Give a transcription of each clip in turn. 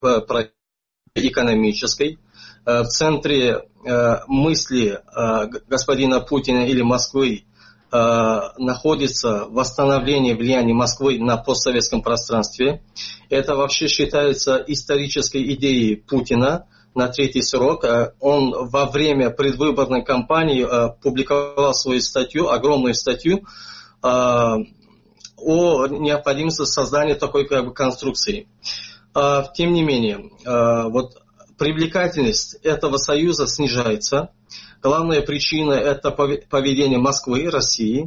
экономической. В центре мысли господина Путина или Москвы находится восстановление влияния Москвы на постсоветском пространстве. Это вообще считается исторической идеей Путина на третий срок. Он во время предвыборной кампании публиковал свою статью, огромную статью, о необходимости создания такой конструкции. Тем не менее, привлекательность этого союза снижается. Главная причина – это поведение Москвы и России.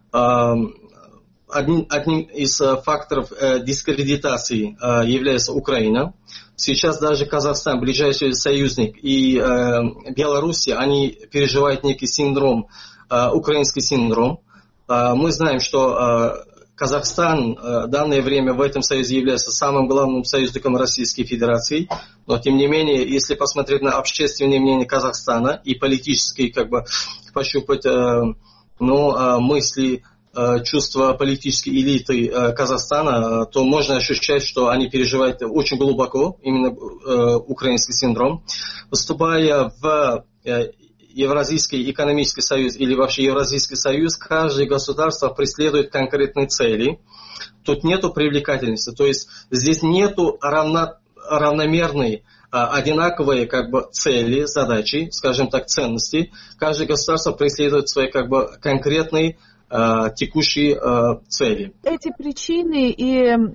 Одним из факторов дискредитации является Украина. Сейчас даже Казахстан, ближайший союзник, и Белоруссия, они переживают некий синдром, украинский синдром. Мы знаем, что Казахстан в данное время в этом союзе является самым главным союзником Российской Федерации, но тем не менее, если посмотреть на общественное мнение Казахстана и политические, пощупать мысли, чувства политической элиты Казахстана, то можно ощущать, что они переживают очень глубоко именно украинский синдром. Вступая в Евразийский экономический союз или вообще Евразийский союз, каждое государство преследует конкретные цели. Тут нету привлекательности, то есть здесь нету равномерной, одинаковые цели, задачи, скажем так, ценности. Каждое государство преследует свои конкретные текущие цели. Эти причины и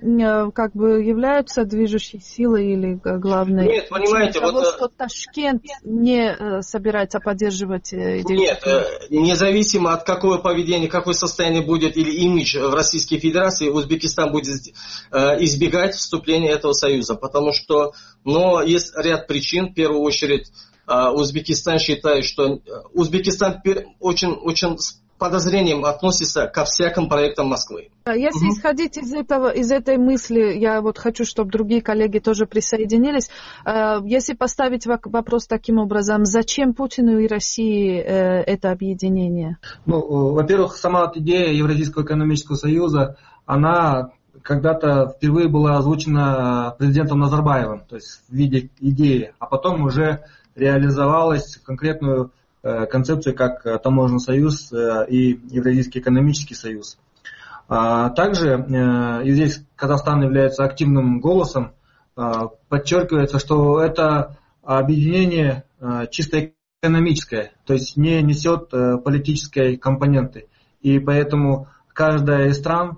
являются движущей силой или главной? Нет, понимаете, того, что Ташкент не собирается поддерживать идею? Нет, независимо от какого поведения, какое состояние будет или имидж в Российской Федерации, Узбекистан будет избегать вступления этого союза, потому что, есть ряд причин. В первую очередь, Узбекистан считает, что Узбекистан очень подозрением относится ко всяким проектам Москвы. Если исходить из этой мысли, я хочу, чтобы другие коллеги тоже присоединились. Если поставить вопрос таким образом, зачем Путину и России это объединение? Во-первых, сама идея Евразийского экономического союза, она когда-то впервые была озвучена президентом Назарбаевым, то есть в виде идеи, а потом уже реализовалась в конкретную концепцию как Таможенный союз и Евразийский экономический союз. Также, и здесь Казахстан является активным голосом, подчеркивается, что это объединение чисто экономическое, то есть не несет политической компоненты. И поэтому каждая из стран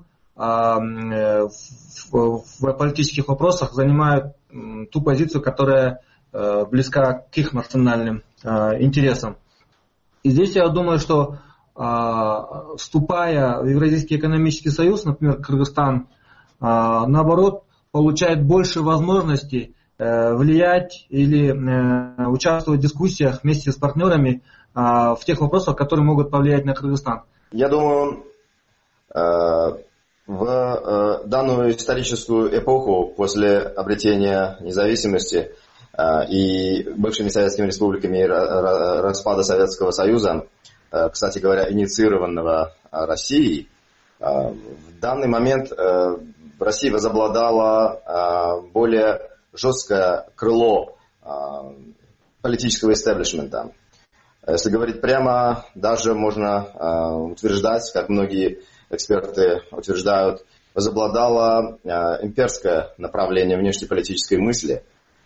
в политических вопросах занимает ту позицию, которая близка к их национальным интересам. И здесь я думаю, что вступая в Евразийский экономический союз, например, Кыргызстан, наоборот, получает больше возможностей влиять или участвовать в дискуссиях вместе с партнерами в тех вопросах, которые могут повлиять на Кыргызстан. Я думаю, в данную историческую эпоху после обретения независимости и бывшими советскими республиками распада Советского Союза, кстати говоря, инициированного Россией, в данный момент в России возобладало более жесткое крыло политического истеблишмента. Если говорить прямо, даже можно утверждать, как многие эксперты утверждают, возобладало имперское направление внешнеполитической мысли.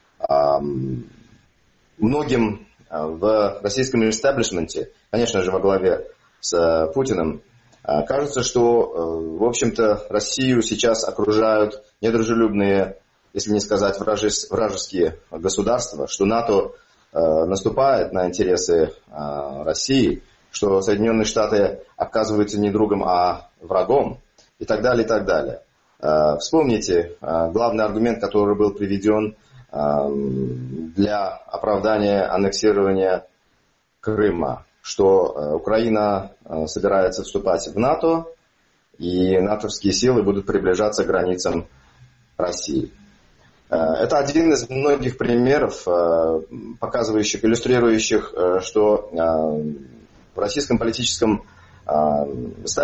Многим в российском истеблишменте, конечно же, во главе с Путиным, кажется, что, в общем-то, Россию сейчас окружают недружелюбные, если не сказать вражеские государства, что НАТО наступает на интересы России, что Соединенные Штаты оказываются не другом, а врагом, и так далее, и так далее. Вспомните главный аргумент, который был приведен для оправдания аннексирования Крыма, что Украина собирается вступать в НАТО, и натовские силы будут приближаться к границам России. Это один из многих примеров, показывающих, иллюстрирующих, что в российском политическом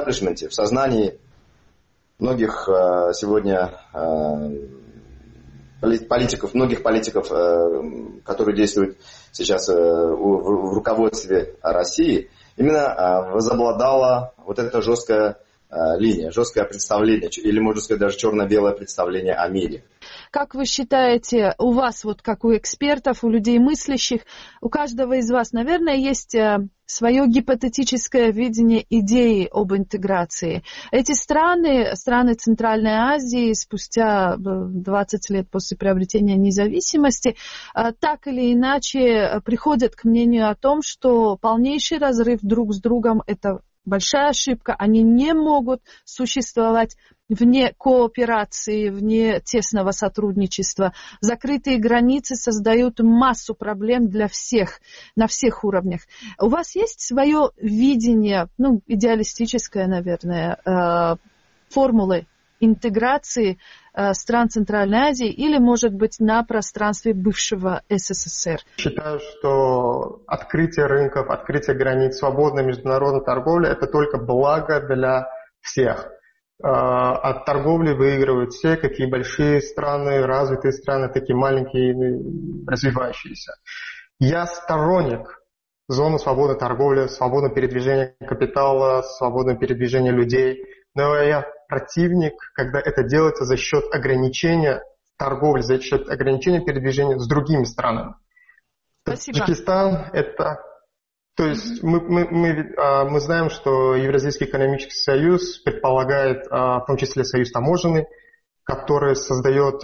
истеблишменте, в сознании многих сегодня многих политиков, которые действуют сейчас в руководстве России, именно возобладала вот эта жесткая линия, жесткое представление, или, можно сказать, даже черно-белое представление о мире. Как вы считаете, у вас, вот как у экспертов, у людей мыслящих, у каждого из вас, наверное, есть свое гипотетическое видение идеи об интеграции. Эти страны Центральной Азии, спустя 20 лет после приобретения независимости, так или иначе приходят к мнению о том, что полнейший разрыв друг с другом – это большая ошибка. Они не могут существовать вне кооперации, вне тесного сотрудничества. Закрытые границы создают массу проблем для всех, на всех уровнях. У вас есть свое видение, идеалистическое, наверное, формулы интеграции стран Центральной Азии или, может быть, на пространстве бывшего СССР? Считаю, что открытие рынков, открытие границ, свободная международная торговля – это только благо для всех. От торговли выигрывают все, какие большие страны, развитые страны, такие маленькие, развивающиеся. Я сторонник зоны свободной торговли, свободного передвижения капитала, свободного передвижения людей, но я противник, когда это делается за счет ограничения торговли, за счет ограничения передвижения с другими странами. Спасибо. Таджикистан – это... То есть мы знаем, что Евразийский экономический союз предполагает, в том числе союз таможенный, который создает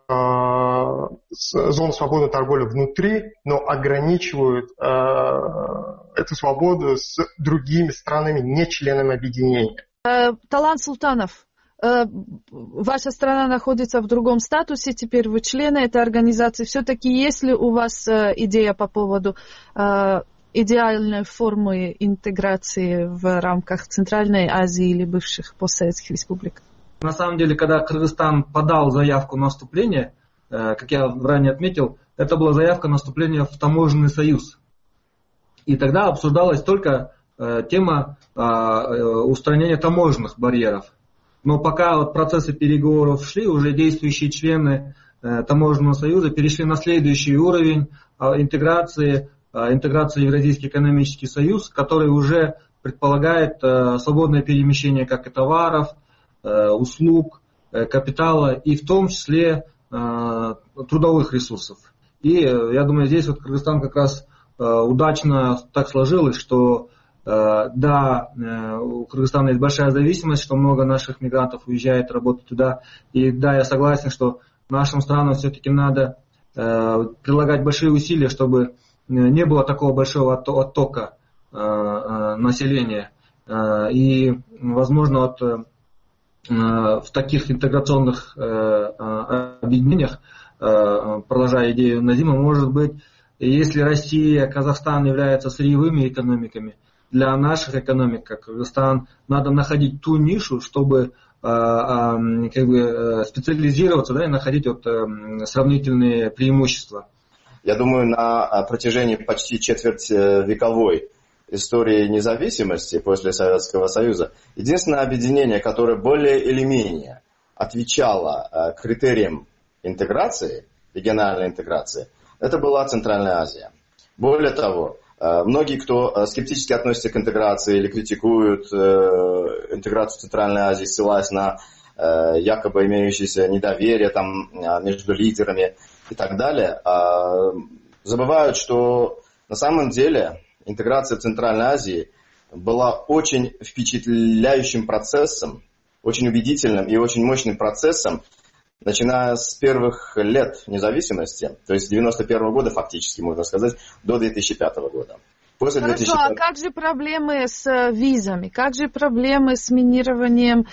зону свободной торговли внутри, но ограничивает эту свободу с другими странами, не членами объединения. Талант Султанов, ваша страна находится в другом статусе, теперь вы члены этой организации. Все-таки есть ли у вас идея по поводу идеальной формы интеграции в рамках Центральной Азии или бывших постсоветских республик? На самом деле, когда Кыргызстан подал заявку на вступление, как я ранее отметил, это была заявка на вступление в таможенный союз. И тогда обсуждалась только тема устранения таможенных барьеров. Но пока процессы переговоров шли, уже действующие члены таможенного союза перешли на следующий уровень интеграции в Евразийский экономический союз, который уже предполагает свободное перемещение как и товаров, услуг, капитала и в том числе трудовых ресурсов. И я думаю, здесь Кыргызстан как раз удачно так сложилось, что да, у Кыргызстана есть большая зависимость, что много наших мигрантов уезжает работать туда. И да, я согласен, что нашим странам все-таки надо прилагать большие усилия, чтобы не было такого большого оттока населения. И, возможно, в таких интеграционных объединениях, продолжая идею Назима, может быть, если Россия, Казахстан являются сырьевыми экономиками, для наших экономик, как Кыргызстан, надо находить ту нишу, чтобы специализироваться, да, и находить сравнительные преимущества. Я думаю, на протяжении почти четвертьвековой истории независимости после Советского Союза единственное объединение, которое более или менее отвечало критериям интеграции, региональной интеграции, это была Центральная Азия. Более того, многие, кто скептически относится к интеграции или критикуют интеграцию Центральной Азии, ссылаясь на якобы имеющееся недоверие между лидерами и так далее, забывают, что на самом деле интеграция в Центральной Азии была очень впечатляющим процессом, очень убедительным и очень мощным процессом, начиная с первых лет независимости, то есть с 1991 года фактически, можно сказать, до 2005 года. После Хорошо, 2005... а как же проблемы с визами? Как же проблемы с минированием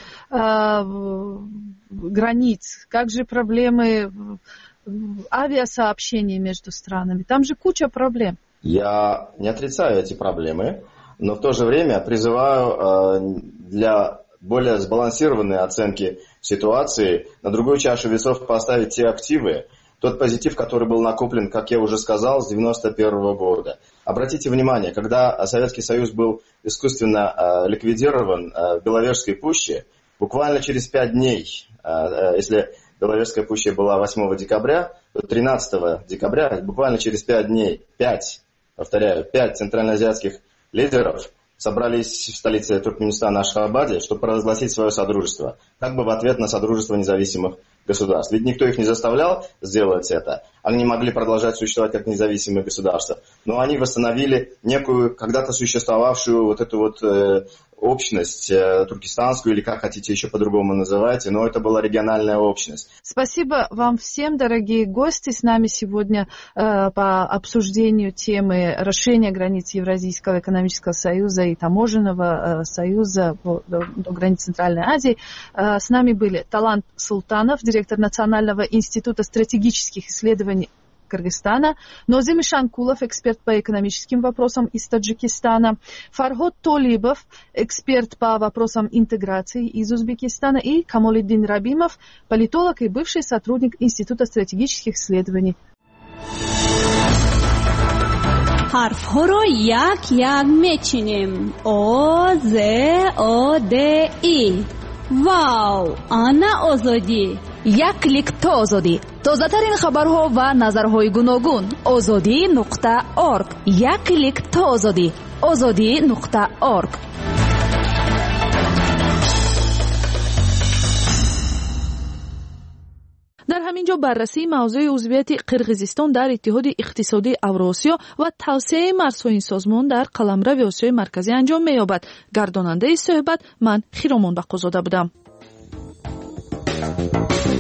границ? Как же проблемы авиасообщений между странами? Там же куча проблем. Я не отрицаю эти проблемы, но в то же время призываю для более сбалансированной оценки ситуации на другую чашу весов поставить те активы, тот позитив, который был накоплен, как я уже сказал, с 1991 года. Обратите внимание, когда Советский Союз был искусственно ликвидирован в Беловежской пуще, буквально через 5 дней, если Беловежская пуща была 8 декабря, то 13 декабря, буквально через 5 дней, 5 центральноазиатских лидеров собрались в столице Туркменистана Ашхабаде, чтобы провозгласить свое содружество, как бы в ответ на содружество независимых государств. Ведь никто их не заставлял сделать это. Они могли продолжать существовать как независимые государства. Но они восстановили некую когда-то существовавшую вот эту вот общность туркестанскую, или как хотите еще по-другому называйте, но это была региональная общность. Спасибо вам всем, дорогие гости. С нами сегодня по обсуждению темы расширения границ Евразийского экономического союза и таможенного союза до границ Центральной Азии. С нами были Талант Султанов, директор Национального института стратегических исследований Кыргызстана, Нозим Шанкулов, эксперт по экономическим вопросам из Таджикистана, Фарход Толибов, эксперт по вопросам интеграции из Узбекистана, и Камолиддин Рабимов, политолог и бывший сотрудник Института стратегических исследований. حرف‌ها رو یک میچینیم. O, Z, O, D, I. واو، آنا آزادی. یک کلیک تا آزادی. تازه‌ترین خبرها و نظرهای گوناگون. azadi.org. یک کلیک تا آزادی. azadi.org. در همینجا بررسی موضوع عضویت قرقیزستان در اتحاد اقتصادی اوراسیا و توسعه مرزهای این سازمان در قلمرو آسیای مرکزی انجام می‌یابد. گرداننده صحبت من خیرامان بقازاده بودم.